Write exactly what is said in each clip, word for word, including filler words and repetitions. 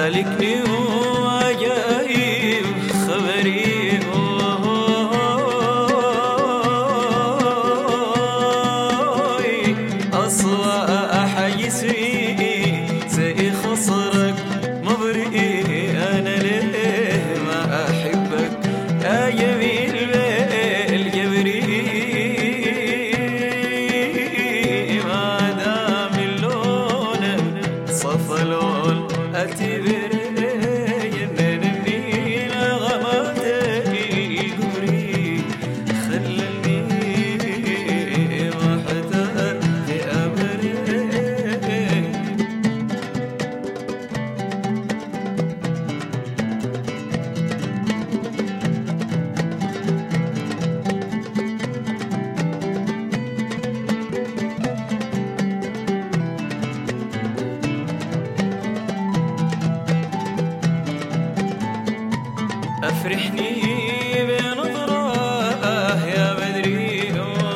سالكني وجايب خبري أصوى أحيس فيه زي خصرك مبرئي أنا ليه ما أحبك يا جميل بالجبري ما دام اللون صفى لون أتبري أفرحني بنظرة يا بدري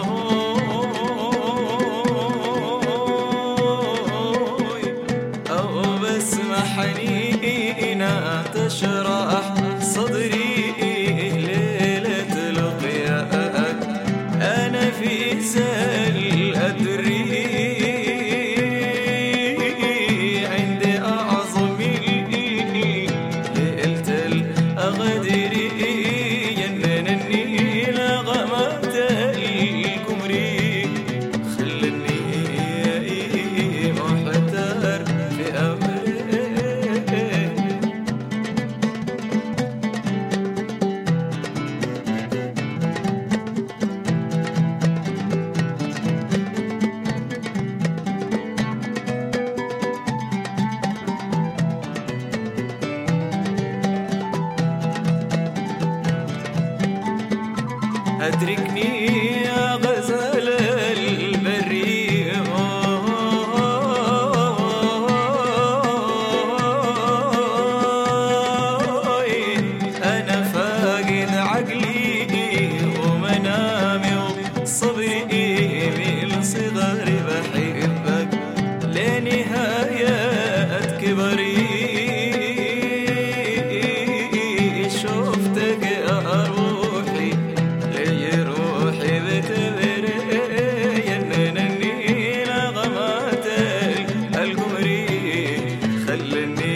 أو بسمة حنينة تشرح صدري ليلة لقياك أنا في سل أدري عندي أعظم ليلة الأغدري جننني لغمات الكمري خلني محتار في أمري أدركني يا غزال البري أنا فاقد عقلي ومنامي وصبري من صغري بحبك لنهاية كبري شفتك يا روحي روحي بتبري يننني لغمات القمري خلني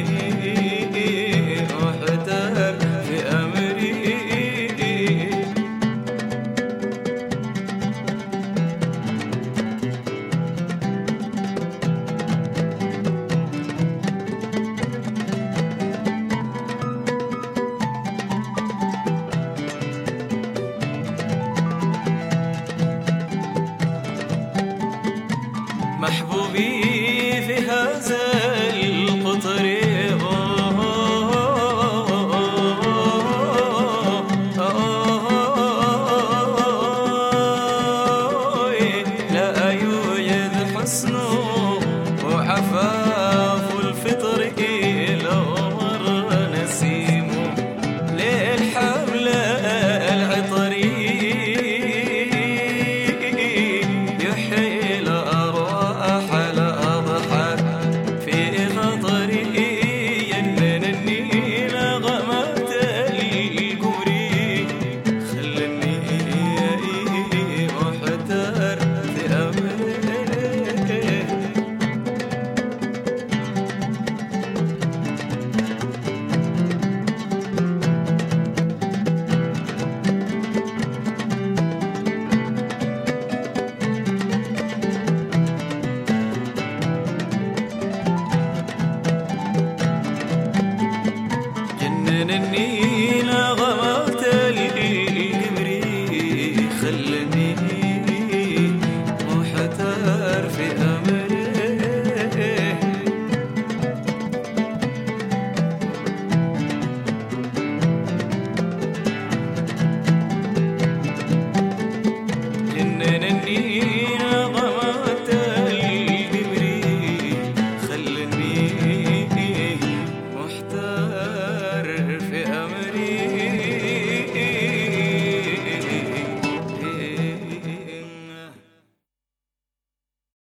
محتار في أمري محبوبي في هذا